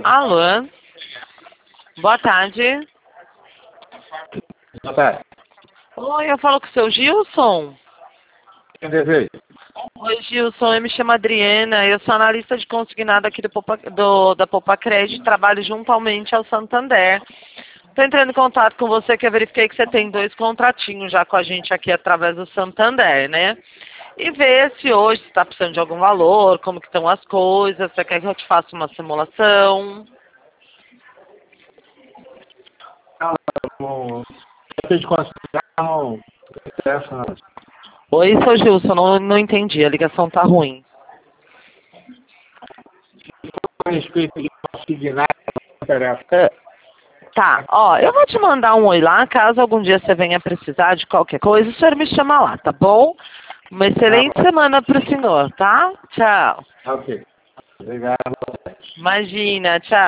Alô? Boa tarde. Boa tarde. Oi, eu falo com o seu Gilson. Quem deseja? Oi, Gilson, eu me chamo Adriana, eu sou analista de consignado aqui da Poupa Crédito, trabalho juntamente ao Santander. Estou entrando em contato com você, que eu verifiquei que você tem 2 contratinhos já com a gente aqui através do Santander, né? E ver se hoje você está precisando de algum valor, como que estão as coisas, você quer que eu te faça uma simulação? De consideração, essa Oi, seu Gilson, não entendi, a ligação tá ruim. a respeito de consignar, não interessa. Tá, ó, eu vou te mandar um oi lá, caso algum dia você venha precisar de qualquer coisa, o senhor me chama lá, tá bom? Uma excelente semana pro senhor, tá? Tchau. Ok. Obrigado. Imagina, tchau.